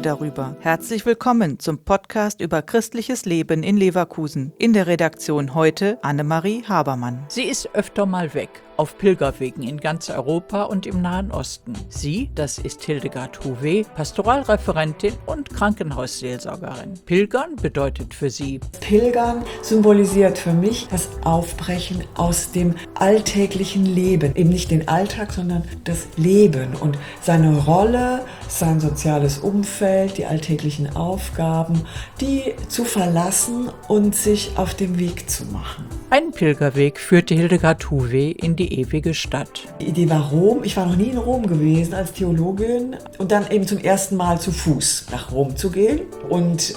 darüber. Herzlich willkommen zum Podcast über christliches Leben in Leverkusen. In der Redaktion heute Annemarie Habermann. Sie ist öfter mal weg, auf Pilgerwegen in ganz Europa und im Nahen Osten. Sie, das ist Hildegard Huwe, Pastoralreferentin und Krankenhausseelsorgerin. Pilgern bedeutet für sie: Pilgern symbolisiert für mich das Aufbrechen aus dem alltäglichen Leben. Eben nicht den Alltag, sondern das Leben und seine Rolle, sein soziales Umfeld, die alltäglichen Aufgaben, die zu verlassen und sich auf den Weg zu machen. Ein Pilgerweg führte Hildegard Huwe in die ewige Stadt. Die Idee war Rom. Ich war noch nie in Rom gewesen als Theologin und dann eben zum ersten Mal zu Fuß nach Rom zu gehen. Und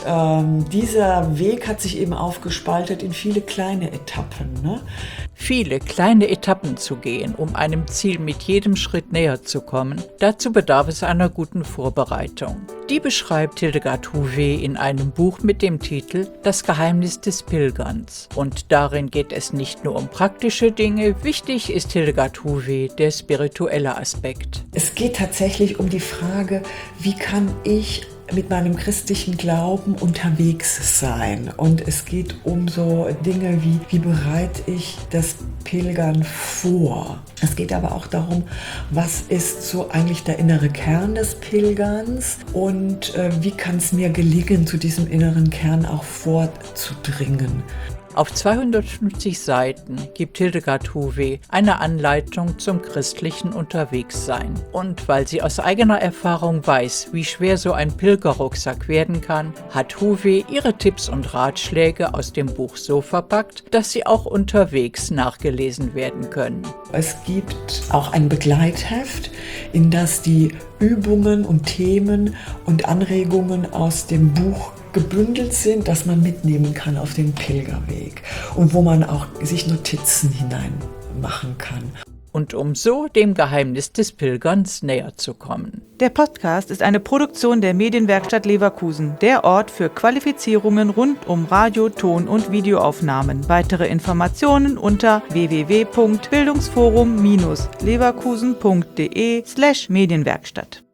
dieser Weg hat sich eben aufgespaltet in viele kleine Etappen. Viele kleine Etappen zu gehen, um einem Ziel mit jedem Schritt näher zu kommen, dazu bedarf es einer guten Vorbereitung. Die beschreibt Hildegard Huwe in einem Buch mit dem Titel Das Geheimnis des Pilgerns. Und darin geht es nicht nur um praktische Dinge, wichtig ist Hildegard Huwe der spirituelle Aspekt. Es geht tatsächlich um die Frage, wie kann ich mit meinem christlichen Glauben unterwegs sein. Und es geht um so Dinge wie bereite ich das Pilgern vor. Es geht aber auch darum, was ist so eigentlich der innere Kern des Pilgerns und wie kann es mir gelingen, zu diesem inneren Kern auch vorzudringen. Auf 250 Seiten gibt Hildegard Huwe eine Anleitung zum christlichen Unterwegssein. Und weil sie aus eigener Erfahrung weiß, wie schwer so ein Pilgerrucksack werden kann, hat Huwe ihre Tipps und Ratschläge aus dem Buch so verpackt, dass sie auch unterwegs nachgelesen werden können. Es gibt auch ein Begleitheft, in das die Übungen und Themen und Anregungen aus dem Buch gebündelt sind, dass man mitnehmen kann auf den Pilgerweg und wo man auch sich Notizen hinein machen kann. Und um so dem Geheimnis des Pilgerns näher zu kommen. Der Podcast ist eine Produktion der Medienwerkstatt Leverkusen, der Ort für Qualifizierungen rund um Radio-, Ton- und Videoaufnahmen. Weitere Informationen unter www.bildungsforum-leverkusen.de/Medienwerkstatt.